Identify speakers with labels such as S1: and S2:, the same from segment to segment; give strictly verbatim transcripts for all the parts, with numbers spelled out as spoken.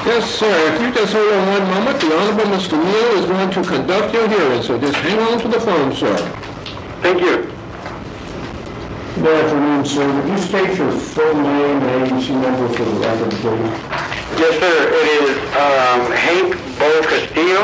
S1: Yes, sir. If you just hold on one moment, the Honorable Mister Neal is going to conduct your hearing, so just hang on to the phone, sir.
S2: Thank you.
S3: Good afternoon, sir. Would you state your full name and agency number for the record, please?
S2: Yes, sir. It is um, Hank Bo Castillo.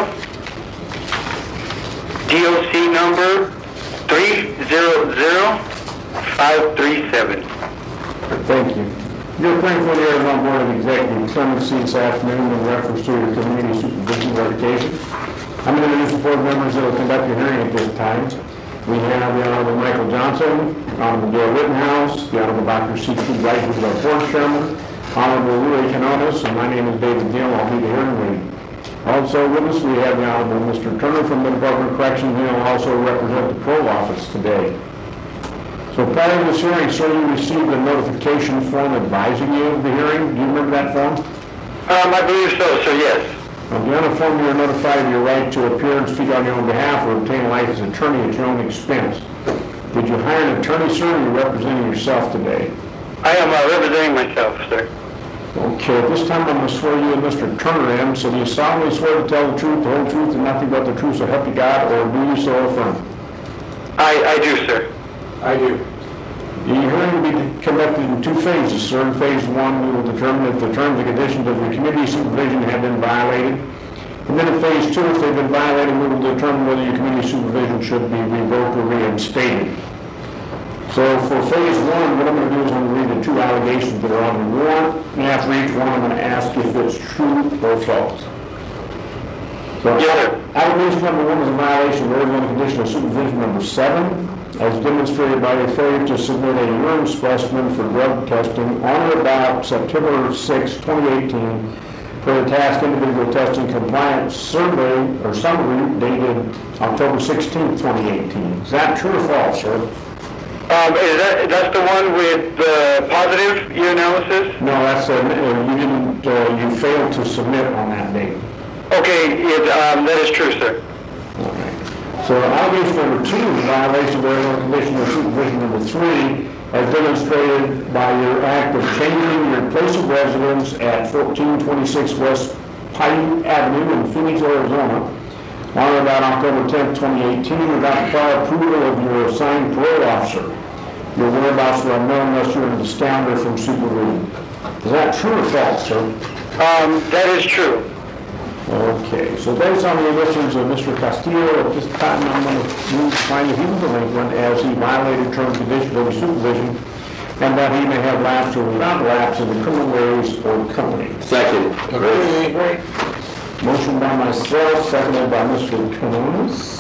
S2: D O C number three zero zero five three seven.
S3: Thank you. You're appearing for the Arizona Board of Executive Clemency this afternoon in reference to your community supervision revocation. I'm going to introduce the board members that will conduct your hearing at this time. We have the Honorable Michael Johnson, Honorable Gail Rittenhouse, the Honorable Doctor C T Wright, who is our board chairman, Honorable Louis Canones, and my name is David Neal. I'll be the hearing lead. Also with us, we have the Honorable Mister Turner from the Department of Corrections. He'll also represent the parole office today. So prior to this hearing, sir, you received a notification form advising you of the hearing. Do you remember that form?
S2: Um, I believe so, sir, yes.
S3: On the other form, you are notified of your right to appear and speak on your own behalf or obtain a licensed attorney at your own expense. Did you hire an attorney, sir, or are you representing yourself today?
S2: I am uh, representing myself, sir.
S3: Okay, at this time I'm going to swear you and Mister Turner in. So do you solemnly swear to tell the truth, the whole truth, and nothing but the truth, so help you God, or do you so affirm?
S2: I, I do, sir.
S3: I do. The hearing will be conducted in two phases, sir. In phase one, we will determine if the terms and conditions of your community supervision have been violated. And then in phase two, if they've been violated, we will determine whether your community supervision should be revoked or reinstated. So for phase one, what I'm going to do is I'm going to read the two allegations that are on the warrant, and after each one, I'm going to ask if it's true or false. So
S2: yes, sir.
S3: Allegation number one is a violation of Arizona Condition of Supervision number seven, as demonstrated by your failure to submit a urine specimen for drug testing on or about September sixth, twenty eighteen, for the task individual testing compliance survey or summary dated October sixteenth, twenty eighteen. Is that true or false, sir?
S2: Um, is that that's the one with the positive urinalysis?
S3: No, that's a, uh, you didn't. Uh, you failed to submit on that date.
S2: Okay, it, um, that is true, sir.
S3: Okay. So allegation number two is a violation of Arizona Condition of Supervision number three, as demonstrated by your act of changing your place of residence at fourteen twenty-six West Pine Avenue in Phoenix, Arizona, on or about October tenth, twenty eighteen, without prior approval of your assigned parole officer. Your whereabouts are unknown unless you're in the standard from supervision. Is that true or false, sir?
S2: Um, that is true.
S3: Okay, so based on the admissions of Mister Castillo, at this time I'm going to move to find that he was delinquent as he violated terms and conditions of his supervision, and that he may have lapsed or was not lapsed in the criminal ways or company.
S1: Second.
S3: Okay, great. Motion by myself, seconded by Mister Canones.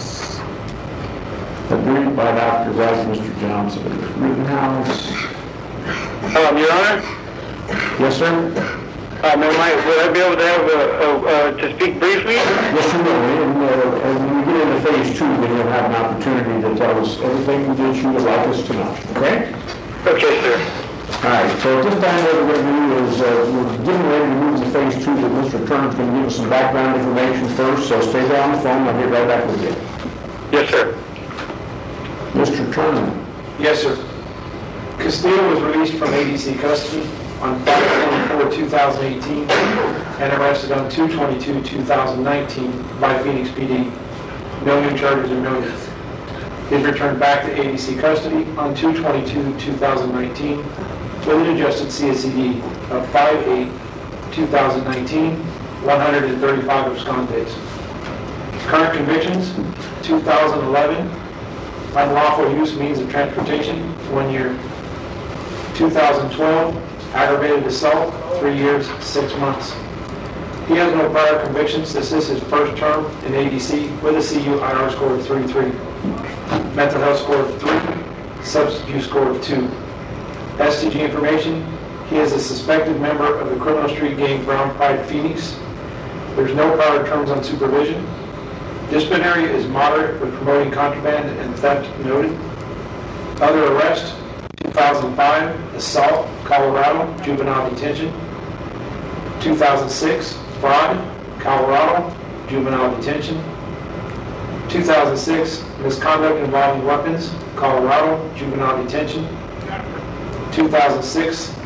S3: Agreed by Doctor Wright, Mister Johnson, and Mister Rittenhouse.
S2: Um, Your Honor?
S3: Yes, sir?
S2: Um, am I, would I be able to have a, a, uh, to speak briefly?
S3: Yes, you will. And, uh, and when we get into phase two, then you'll have an opportunity to tell us everything that you would like us to know. Okay?
S2: Okay, sir.
S3: All right. So at this time, what we're going to do is uh, we're getting ready to move to phase two. That Mister Turner's going to give us some background information first. So stay there on the phone. I'll get right back with you.
S2: Yes, sir.
S3: Mister Turner.
S4: Yes, sir. Castillo was released from A D C custody on five twenty-four two thousand eighteen and arrested on two twenty-two two thousand nineteen by Phoenix P D. No new charges are noted. He is returned back to A D C custody on two twenty-two two thousand nineteen with an adjusted C S C D of five eight two thousand nineteen, one hundred thirty-five abscond days. Current convictions, two thousand eleven, unlawful use means of transportation, one year. two thousand twelve, aggravated assault, three years, six months. He has no prior convictions. This is his first term in A D C with a C U I R score of three point three, mental health score of three, substance use score of two. S T G information, he is a suspected member of the criminal street gang Brown Pride Phoenix. There's no prior terms on supervision. Disciplinary is moderate with promoting contraband and theft noted. Other arrest, two thousand five, assault, Colorado, juvenile detention. two thousand six, fraud, Colorado, juvenile detention. two thousand six, misconduct involving weapons, Colorado, juvenile detention. two thousand six,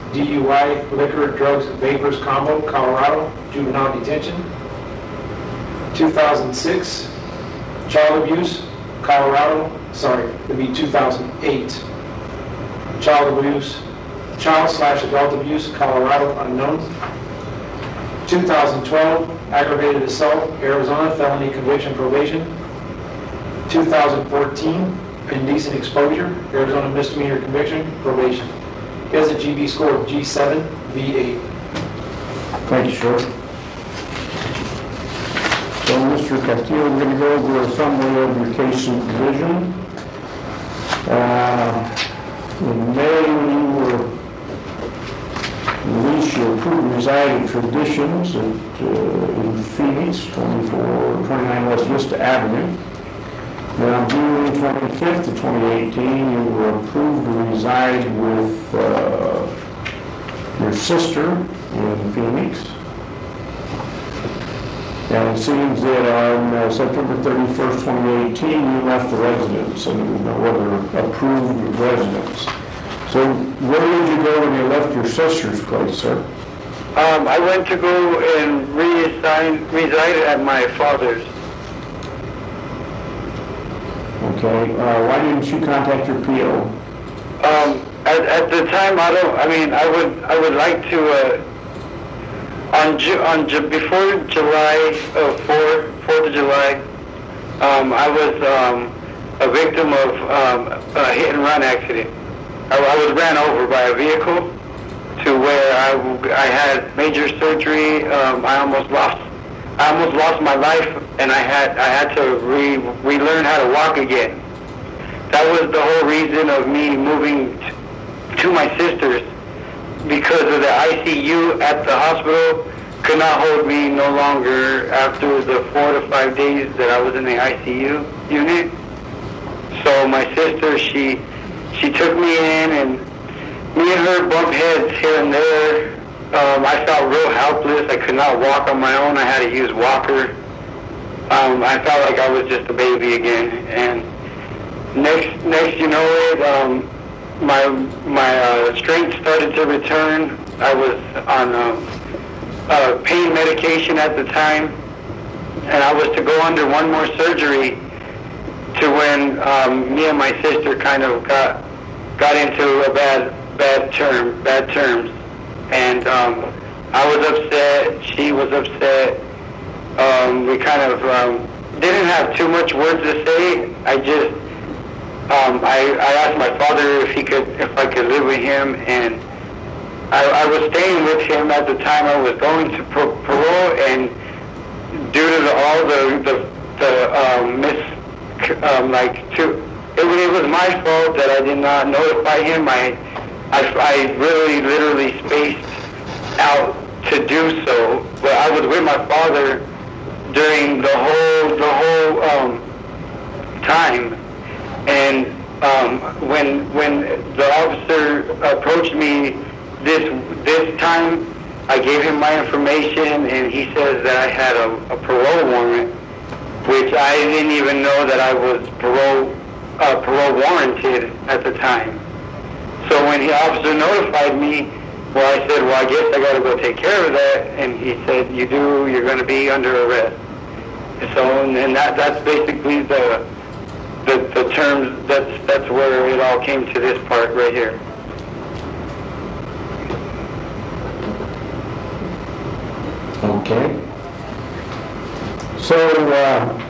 S4: D U I, liquor, drugs, and vapors combo, Colorado, juvenile detention. two thousand six, child abuse, Colorado, sorry, it'd be two thousand eight. Child abuse, child slash adult abuse, Colorado, unknown. two thousand twelve, aggravated assault, Arizona, felony conviction probation. two thousand fourteen, indecent exposure, Arizona misdemeanor conviction probation. He has a G B score of G seven, V eight.
S3: Thank you, Sheriff. So, Mister Castillo, we're going to go over a summary of your case supervision. Uh, in May, when you were released, you approved residing traditions at, uh, in Phoenix, twenty-four, twenty-nine West Vista Avenue. Then on June twenty-fifth of twenty eighteen, you were approved to reside with uh, your sister in Phoenix. And it seems that on uh, September thirty-first, twenty eighteen, you left the residence, and there was no other approved residence. So where did you go when you left your sister's place, sir?
S2: Um, I went to go and reassign, reside at my father's.
S3: Okay, uh, why didn't you contact your P O?
S2: Um, at, at the time, I don't, I mean, I would, I would like to, uh, on Ju- on Ju- before July of four, fourth of July, um, I was, um, a victim of, um, a hit and run accident. I, I was ran over by a vehicle to where I, w- I had major surgery. Um, I almost lost, I almost lost my life, and I had, I had to re, relearn how to walk again. That was the whole reason of me moving t- to my sister's, because of the I C U at the hospital could not hold me no longer after the four to five days that I was in the I C U unit. So my sister, she she took me in, and me and her bumped heads here and there. Um, I felt real helpless. I could not walk on my own. I had to use walker. Um, I felt like I was just a baby again. And next, next, you know it, um, my my uh, strength started to return. I was on um, uh, pain medication at the time, and I was to go under one more surgery to when um, me and my sister kind of got got into a bad bad term bad terms, and um, I was upset. She was upset. Um, we kind of um, didn't have too much words to say. I just um, I, I asked my father if he could if I could live with him, and I, I was staying with him at the time. I was going to pro- parole, and due to the, all the the, the um, mis um, like to it, it was my fault that I did not notify him. I I, I really literally spaced out to do so, but I was with my father during the whole the whole um, time, and um, when when the officer approached me this this time, I gave him my information, and he says that I had a, a parole warrant, which I didn't even know that I was parole uh, parole warranted at the time. So when the officer notified me, well, I said, well, I guess I got to go take care of that. And he said, you do, you're going to be under arrest. So, and, and that that's basically the, the the terms, that's, that's where it all came to this part right here.
S3: Okay. So, uh,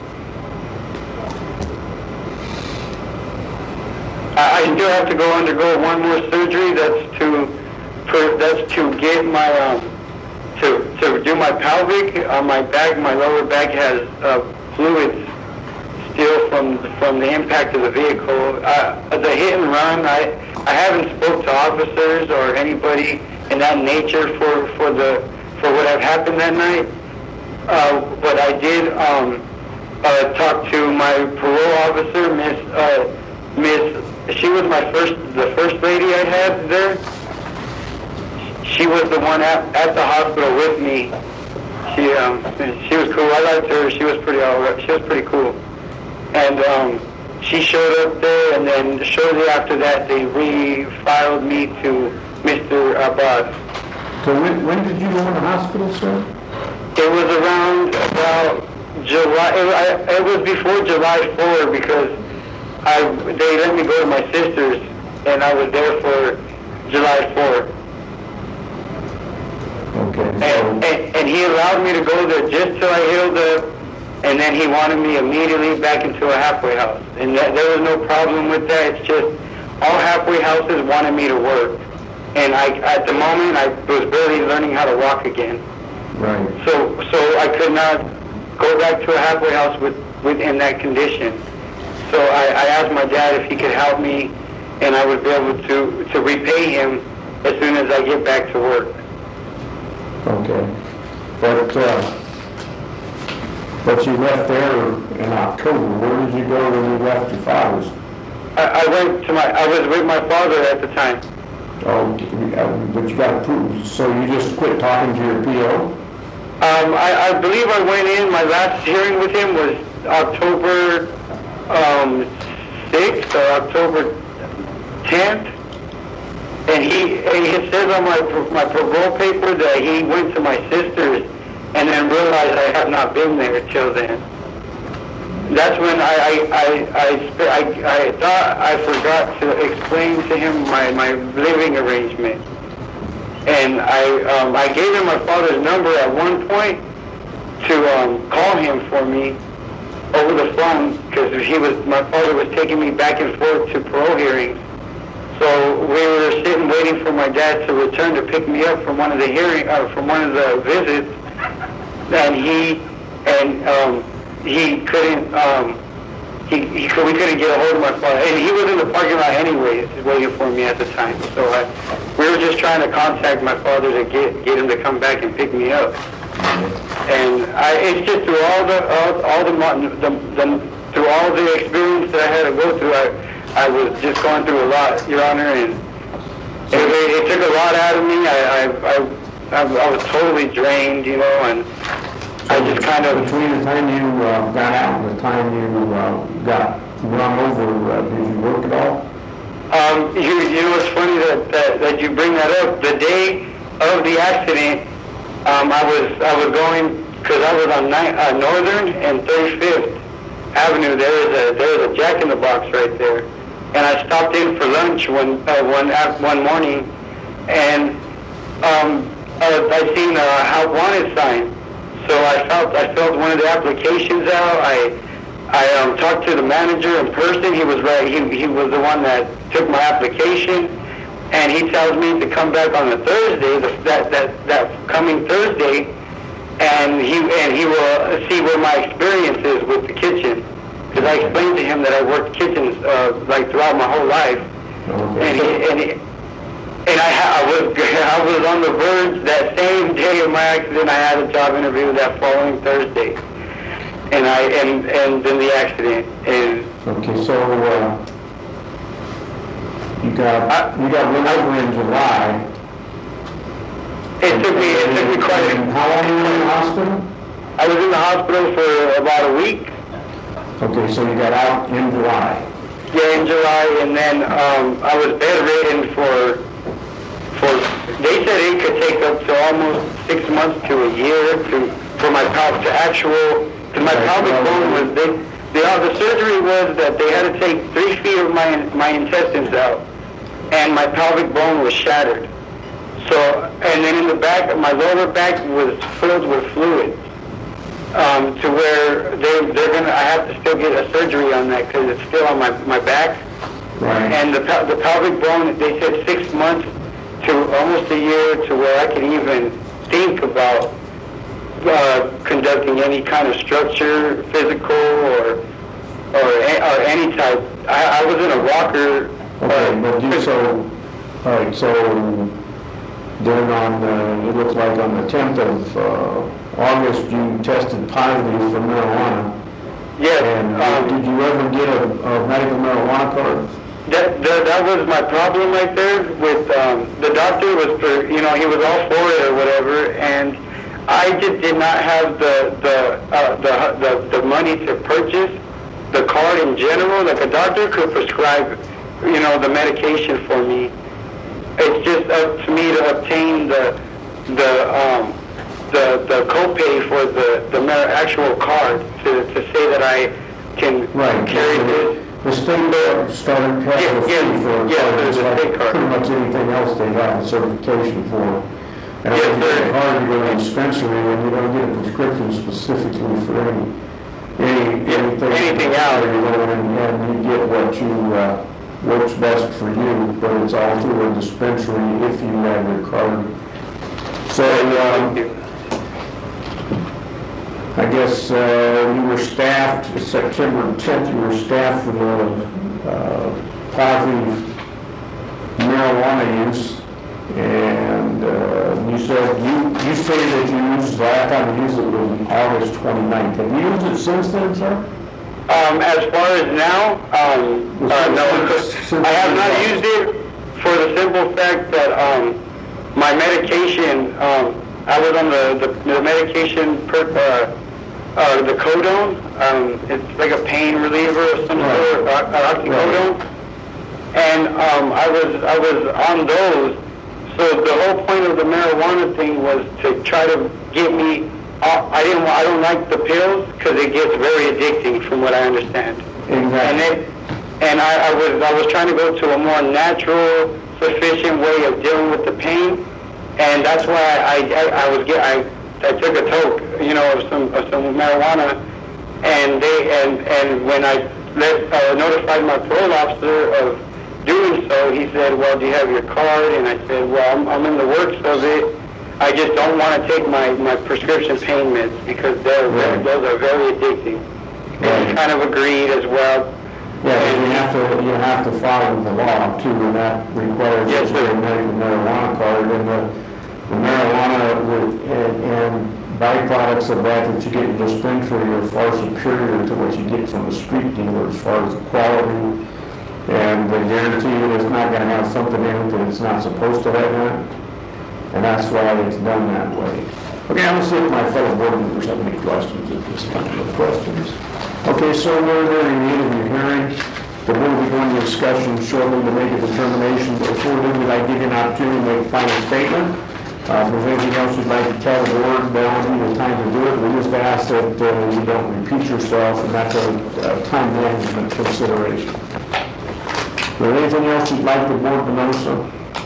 S2: I, I still have to go undergo one more surgery. That's to, for, that's to get my, um, to to do my pelvic. On my back, my lower back has uh, fluids still from from the impact of the vehicle. Uh, the hit and run. I I haven't spoke to officers or anybody in that nature for for the for what had happened that night. Uh, but I did um, uh, talk to my parole officer, Miss uh, Miss. She was my first, the first lady I had there. She was the one at, at the hospital with me. She um, she was cool. I liked her. She was pretty all right. She was pretty cool. And um, she showed up there, and then shortly after that, they refiled me to Mister Abad.
S3: So when, when did you go in the hospital, sir?
S2: It was around about July, it, I, it was before July fourth because I, they let me go to my sister's and I was there for July fourth.
S3: Okay,
S2: And,
S3: so,
S2: and, and he allowed me to go there just till I healed up, and then he wanted me immediately back into a halfway house. And that, there was no problem with that. It's just all halfway houses wanted me to work. And I, at the moment, I was barely learning how to walk again.
S3: right.
S2: So, so I could not go back to a halfway house with, with in that condition. So I, I asked my dad if he could help me, and I would be able to, to repay him as soon as I get back to work.
S3: Okay. But, uh, but you left there in October. Where did you go when you left your father's?
S2: I, I went to my, I was with my father at the time.
S3: Oh, but you got approved. So you just quit talking to your P O?
S2: Um, I, I believe I went in, my last hearing with him was October um, sixth or October tenth. And he, and he says on my, my parole paper that he went to my sister's and then realized I have not been there till then. That's when I, I, I, I, I, I thought I forgot to explain to him my, my living arrangement. And I, um, I gave him my father's number at one point to um, call him for me over the phone because he was, my father was taking me back and forth to parole hearings. So we were sitting waiting for my dad to return to pick me up from one of the hearing, uh, from one of the visits, and he, and um, he couldn't, um, he, he could, we couldn't get a hold of my father, and he was in the parking lot anyways, waiting for me at the time. So I, we were just trying to contact my father to get get him to come back and pick me up. And I, it's just through all the all, all the, the, the through all the experience that I had to go through, I. I was just going through a lot, Your Honor, and it, it, it took a lot out of me. I, I, I, I was totally drained, you know, and I just kind of...
S3: Between the time you uh, got out and the time you uh, got run over, uh, did you work at all?
S2: Um, you, you know, it's funny that, that, that you bring that up. The day of the accident, um, I was I was going, because I was on ni- uh, Northern and thirty-fifth Avenue. There is a there is a Jack in the Box right there. And I stopped in for lunch one uh, one uh, one morning, and um, uh, I seen a how wanted sign. So I felt I filled one of the applications out. I I um, talked to the manager in person. He was right. He he was the one that took my application, and he tells me to come back on the Thursday, the, that that that coming Thursday, and he and he will see what my experience is with the kitchen. Because I explained to him that I worked kitchens uh, like throughout my whole life,
S3: Okay.
S2: and he, and he, and I, I was I was on the verge that same day of my accident. I had a job interview that following Thursday, and I and and then the accident. And
S3: Okay, so uh, you got you got run over in July.
S2: it took me it took me quite.
S3: And how long were you in the hospital?
S2: I was in the hospital for about a week.
S3: Okay, so you got out in July.
S2: Yeah, in July, and then um, I was bedridden for, for, they said it could take up to almost six months to a year to, for my pelvic, to actual, to my pelvic bone was, they, the, uh, the surgery was that they had to take three feet of my, my intestines out, and my pelvic bone was shattered. So, and then in the back, my lower back was filled with fluid. Um, to where they, they're gonna, I have to still get a surgery on that because it's still on my, my back.
S3: Right.
S2: And the, pel- the pelvic bone, they said six months to almost a year to where I could even think about uh, conducting any kind of structure, physical or or, or any type. I, I was in a walker.
S3: Okay,
S2: uh,
S3: but you, so, all right, so then on, uh, it looks like on the tenth of uh, August, you tested positive for marijuana.
S2: Yes.
S3: And
S2: um,
S3: did you ever get a, a medical marijuana card?
S2: That, that that was my problem right there. With um, the doctor was, for, you know, he was all for it or whatever, and I just did not have the the uh, the, the the money to purchase the card in general. Like a doctor could prescribe, you know, the medication for me, it's just up to me to obtain the the um, the the copay for the the mar- actual card to to say that I can
S3: Right.
S2: carry this.
S3: The state uh, started
S2: Yeah,
S3: having a
S2: yeah,
S3: fee for,
S2: yeah,
S3: for
S2: there's
S3: just
S2: a
S3: like
S2: state card.
S3: pretty much anything else they have a certification for. And I
S2: Yes,
S3: think
S2: sir.
S3: it's hard to go to a dispensary when you don't get a prescription specifically for any, any,
S2: Yeah,
S3: anything.
S2: anything else.
S3: You go in and, and you get what you, uh, works best for you, but it's all through a dispensary if you have your card. So, um,
S2: Thank you.
S3: I guess uh, you were staffed, September tenth, you were staffed for the uh, positive marijuana use. And uh, you said, you, you say that you used, the last time you used it was August twenty-ninth. Have you used it since then, sir?
S2: Um, as far as now, um, uh, no, I have not used it for the simple fact that um, my medication, um, I was on the, the, the medication, per, uh, uh, the Codone. Um, it's like a pain reliever of some
S3: Right.
S2: sort, uh, oxycodone. And um, I was I was on those. So the whole point of the marijuana thing was to try to get me. Uh, I didn't. I don't like the pills because it gets very addicting, from what I understand. And
S3: Exactly.
S2: it, and I, I was I was trying to go to a more natural, sufficient way of dealing with the pain, and that's why I I, I was get I I took a toke, you know, of some of some marijuana, and they and and when I let uh, notified my parole officer of doing so, he said, well, do you have your card? And I said, well, I'm, I'm in the works of it. I just don't want to take my, my prescription pain meds because they're,
S3: Right.
S2: those are very addicting. And
S3: Right.
S2: he kind of agreed as well.
S3: Yeah, but you have to, you have to follow the law too, and that requires
S2: Yes,
S3: that you
S2: sir.
S3: make a marijuana card, and the, the marijuana with, and, and byproducts of that that you get in the dispensary are far superior to what you get from the street dealer as far as the quality, and they guarantee you it's not gonna have something in it that it's not supposed to have in it, and that's why it's done that way. Okay, I'm gonna see if my fellow board members have any questions at this time, no questions. Okay, so we're there in need of your hearing. The board will be going to discussion shortly to make a determination. Before then, we'd like to give you an opportunity to make a final statement. Uh, if there's anything else you'd like to tell the board, now would be the time to do it. We just ask that uh, you don't repeat yourself, and that's a uh, time management consideration. Is there anything else you'd like the board to know, sir?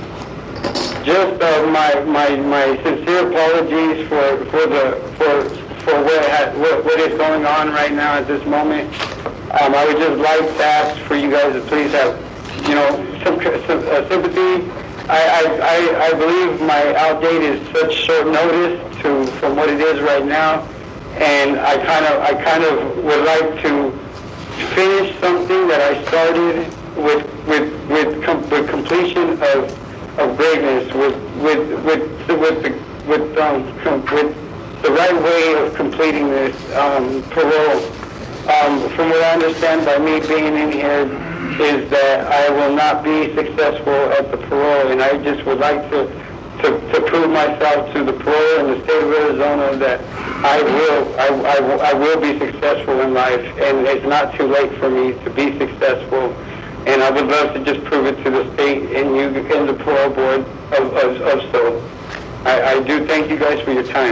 S2: Just uh, my, my, my sincere apologies for, for the for for what, ha- what what is going on right now at this moment. Um, I would just like to ask for you guys to please have, you know, some, some uh, sympathy. I, I, I, I believe my outdate is such short notice to from what it is right now, and I kind of I kind of would like to finish something that I started with with with, com- with completion of. of greatness with with with with the with um with the right way of completing this um, parole. Um, from what I understand by me being in here is that I will not be successful at the parole, and I just would like to to, to prove myself to the parole in the state of Arizona that I will I, I, will- I will be successful in life, and it's not too late for me to be successful. And I would love to just prove it to the state and you and the parole board of, of, of so. I, I do thank you guys for your time.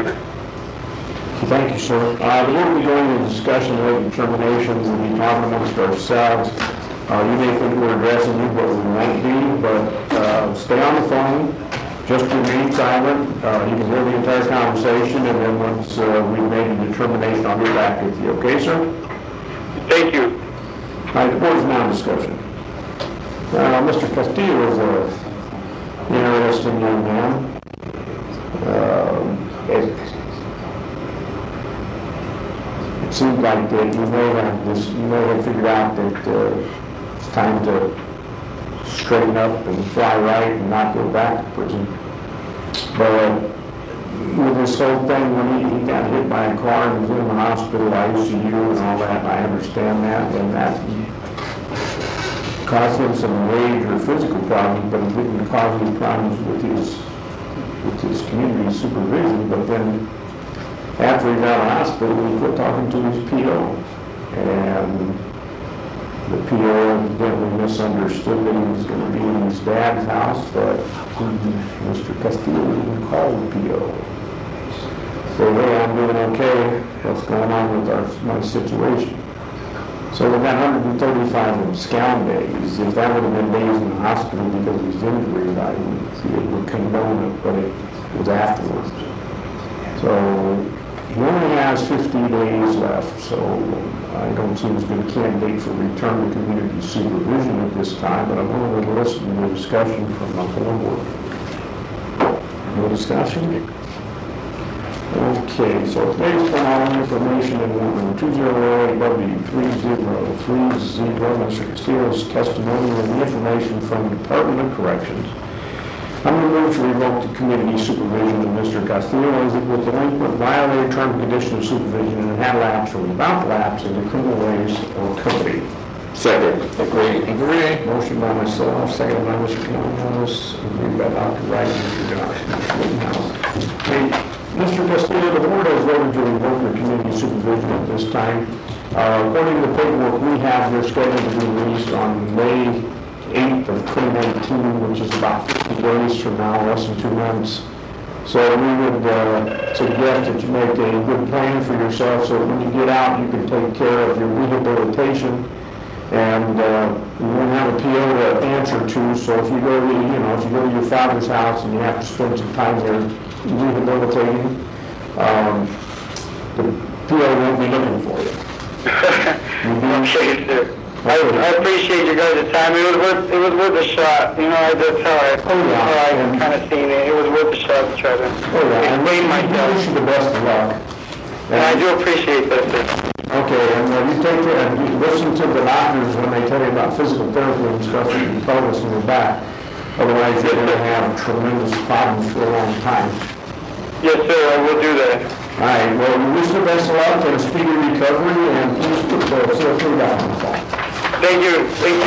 S3: Thank you, sir. Uh, the board will be going into discussion and make determinations and be talking amongst ourselves. Uh, you may think we're addressing you, but we won't be, but, uh, stay on the phone. Just remain silent. Uh, you can hear the entire conversation, and then once, uh, we've made a determination, I'll get back with you. Okay, sir?
S2: Thank you.
S3: All right, the board is now in discussion. Uh, Mister Castillo is a interesting young man. Uh, it, it seems like that you may have this, you may have figured out that uh, it's time to straighten up and fly right and not go back to prison. But uh, with this whole thing, when he, he got hit by a car and was in the hospital, I C U and all that, I understand that, and that caused him some major physical problems, but it didn't cause any problems with his with his community supervision. But then after he got out of the hospital, he quit talking to his P O. And The P O evidently misunderstood that he was going to be in his dad's house, but Mister Castillo didn't call the P O. So, hey, I'm doing okay. What's going on with our, my situation? So with that one hundred thirty-five abscond days, if that would have been days in the hospital because of his injury, I would, would condone it, but it was afterwards. So he only has fifty days left, so I don't see him as a good candidate for return to community supervision at this time, but I'm willing to listen to the discussion from the full board. No discussion? Okay, so based on all the information in order two oh eight W three zero three zero, Mister Castillo's testimony and the information from the Department of Corrections, I'm going to move to revoke the community supervision of Mister Castillo as it was delinquent, violated term and condition of supervision, and had lapsed or without lapse in the criminal ways or company.
S1: Second. Agree. Agree.
S3: Motion by myself, second by Mister Canales, agreed by Doctor Wright and Mister Johnson. Hey, Mister Castillo, the board has voted to revoke your community supervision at this time. Uh, according to the paperwork we have, you're scheduled to be released on May eighth of twenty nineteen, which is about fifty days from now, less than two months. So we would uh, suggest that you make a good plan for yourself so that when you get out, you can take care of your rehabilitation, and uh, you won't have a P O to answer to. So if you go to, you know, if you go to your father's house and you have to spend some time there rehabilitating, um, the P O won't be looking for you.
S2: Okay, sir. I, I appreciate you guys' time. It was worth it was worth a shot. You know, that's how I,
S3: Oh, yeah.
S2: how I kind of seen it. It was worth a shot to try to
S3: Oh, yeah, and
S2: explain
S3: we
S2: myself.
S3: wish you the best of luck.
S2: And I do appreciate that, sir.
S3: Okay, and uh, you take care, and you listen to the doctors when they tell you about physical therapy and stuff, you can pelvis in your back. Otherwise, you're going to have tremendous problems for a long time.
S2: Yes, sir. I will do that.
S3: All right, well, we wish you the best of luck and a speedy recovery, and please put the feel free down on the phone.
S2: Thank you. Thank you.